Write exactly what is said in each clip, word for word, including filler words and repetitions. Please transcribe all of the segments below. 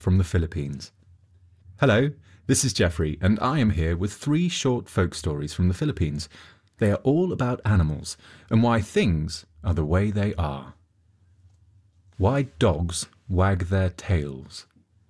from the Philippines. Hello, this is Jeffrey, and I am here with three short folk stories from the Philippines. They are all about animals and why things are the way they are. Why dogs wag their tails.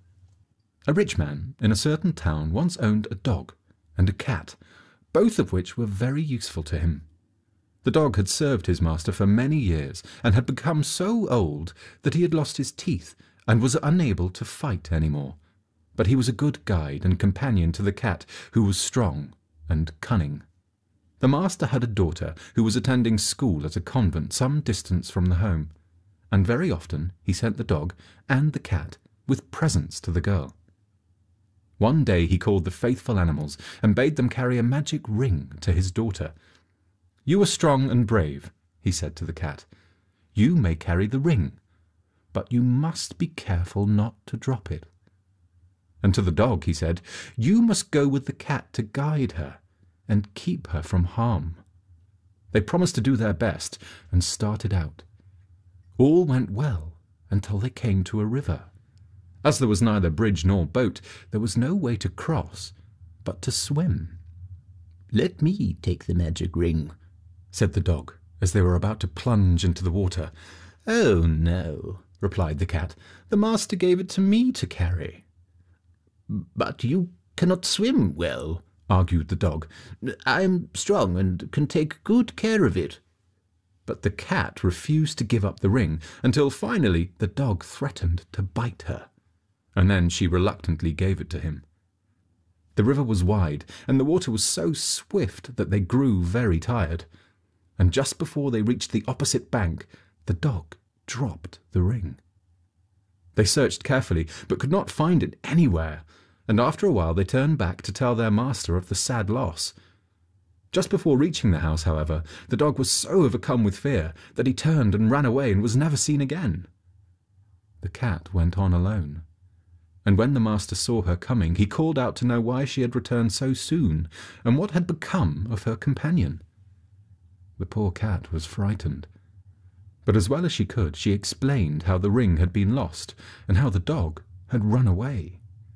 A rich man in a certain town once owned a dog and a cat, both of which were very useful to him. The dog had served his master for many years and had become so old that he had lost his teeth and was unable to fight any more. But he was a good guide and companion to the cat, who was strong and cunning. The master had a daughter who was attending school at a convent some distance from the home, and very often he sent the dog and the cat with presents to the girl. One day he called the faithful animals and bade them carry a magic ring to his daughter. "You are strong and brave," he said to the cat. "You may carry the ring, but you must be careful not to drop it." And to the dog he said, "You must go with the cat to guide her and keep her from harm." They promised to do their best and started out. All went well until they came to a river. As there was neither bridge nor boat, there was no way to cross but to swim. "Let me take the magic ring," said the dog, as they were about to plunge into the water. "Oh, no," replied the cat. "The master gave it to me to carry." "But you cannot swim well," argued the dog. "I am strong and can take good care of it." But the cat refused to give up the ring until finally the dog threatened to bite her, and then she reluctantly gave it to him. The river was wide, and the water was so swift that they grew very tired. And just before they reached the opposite bank, the dog dropped the ring. They searched carefully, but could not find it anywhere, and after a while they turned back to tell their master of the sad loss. Just before reaching the house, however, the dog was so overcome with fear that he turned and ran away and was never seen again. The cat went on alone, and when the master saw her coming, he called out to know why she had returned so soon and what had become of her companion. The poor cat was frightened, but as well as she could, she explained how the ring had been lost and how the dog had run away.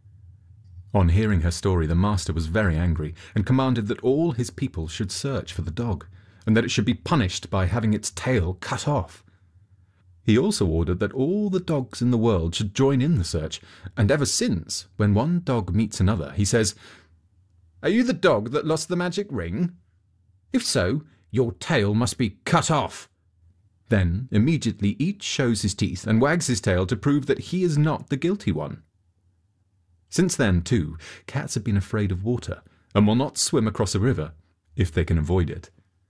On hearing her story, the master was very angry and commanded that all his people should search for the dog, and that it should be punished by having its tail cut off. He also ordered that all the dogs in the world should join in the search, and ever since, when one dog meets another, he says, "Are you the dog that lost the magic ring? If so, your tail must be cut off." Then immediately each shows his teeth and wags his tail to prove that he is not the guilty one. Since then, too, cats have been afraid of water and will not swim across a river if they can avoid it.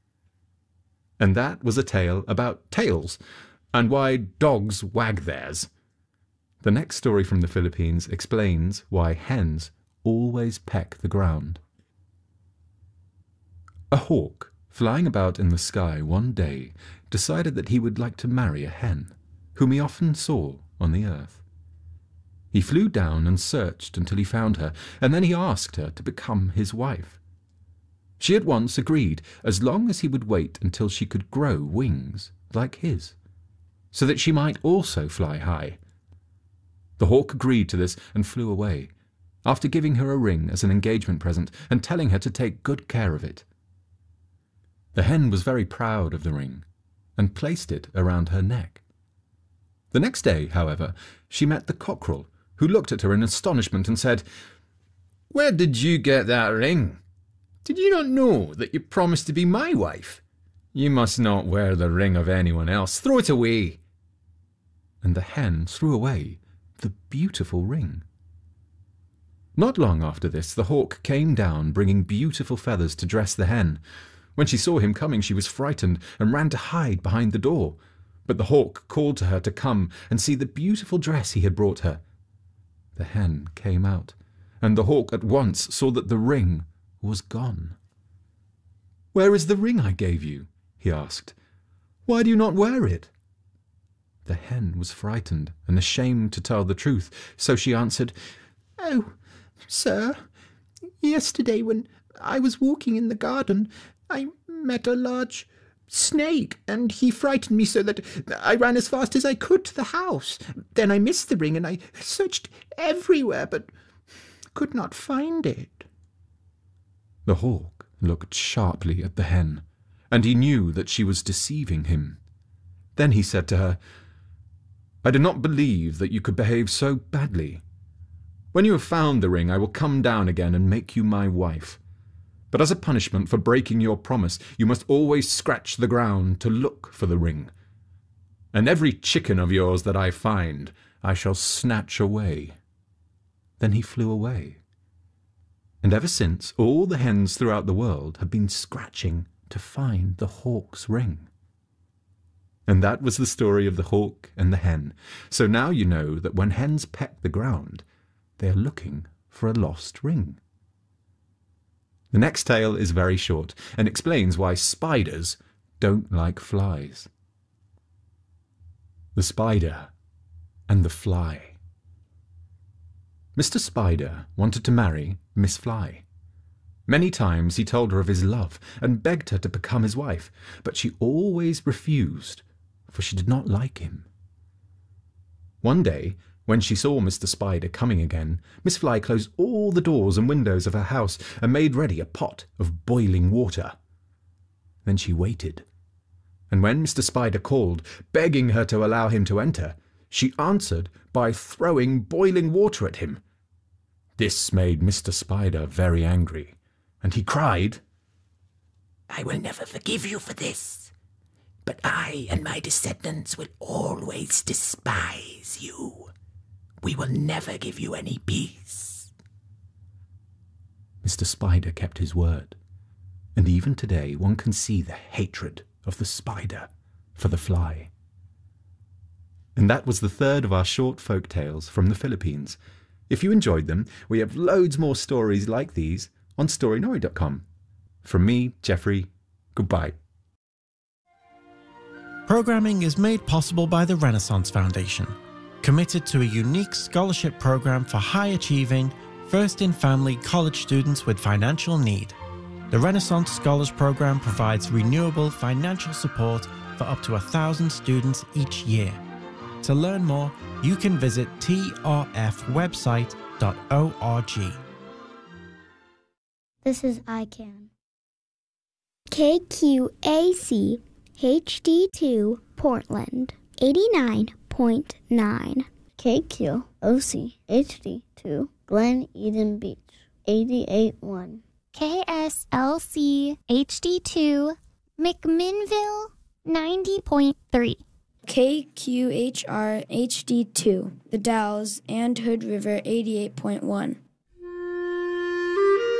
And that was a tale about tails and why dogs wag theirs. The next story from the Philippines explains why hens always peck the ground. A hawk, flying about in the sky one day, decided that he would like to marry a hen, whom he often saw on the earth. He flew down and searched until he found her, and then he asked her to become his wife. She at once agreed, as long as he would wait until she could grow wings like his, so that she might also fly high. The hawk agreed to this and flew away, after giving her a ring as an engagement present and telling her to take good care of it. The hen was very proud of the ring and placed it around her neck. The next day, however, she met the cockerel, who looked at her in astonishment and said, "Where did you get that ring? Did you not know that you promised to be my wife? You must not wear the ring of anyone else. Throw it away." And the hen threw away the beautiful ring. Not long after this, the hawk came down, bringing beautiful feathers to dress the hen. When she saw him coming, she was frightened and ran to hide behind the door. But the hawk called to her to come and see the beautiful dress he had brought her. The hen came out, and the hawk at once saw that the ring was gone. "Where is the ring I gave you?" he asked. "Why do you not wear it?" The hen was frightened and ashamed to tell the truth, so she answered, "Oh, sir, yesterday when I was walking in the garden, I met a large snake, and he frightened me so that I ran as fast as I could to the house. Then I missed the ring, and I searched everywhere, but could not find it." The hawk looked sharply at the hen, and he knew that she was deceiving him. Then he said to her, "I do not believe that you could behave so badly. When you have found the ring, I will come down again and make you my wife. But as a punishment for breaking your promise, you must always scratch the ground to look for the ring. And every chicken of yours that I find, I shall snatch away." Then he flew away. And ever since, all the hens throughout the world have been scratching to find the hawk's ring. And that was the story of the hawk and the hen. So now you know that when hens peck the ground, they are looking for a lost ring. The next tale is very short and explains why spiders don't like flies. The Spider and the Fly. Mister Spider wanted to marry Miss Fly. Many times he told her of his love and begged her to become his wife, but she always refused, for she did not like him. One day, when she saw Mister Spider coming again, Miss Fly closed all the doors and windows of her house and made ready a pot of boiling water. Then she waited, and when Mister Spider called, begging her to allow him to enter, she answered by throwing boiling water at him. This made Mister Spider very angry, and he cried, "I will never forgive you for this, but I and my descendants will always despise you. We will never give you any peace." Mister Spider kept his word, and even today one can see the hatred of the spider for the fly. And that was the third of our short folk tales from the Philippines. If you enjoyed them, we have loads more stories like these on Storynory dot com. From me, Jeffrey, goodbye. Programming is made possible by the Renaissance Foundation, committed to a unique scholarship program for high-achieving, first-in-family college students with financial need. The Renaissance Scholars Program provides renewable financial support for up to a thousand students each year. To learn more, you can visit t r f website dot org. This is I C A N. K Q A C H D two Portland, eighty-nine point nine. K Q O C H D two Glen Eden Beach, eighty-eight point one. K S L C H D two McMinnville, ninety point three. K Q H R H D two The Dalles and Hood River, eighty-eight point one.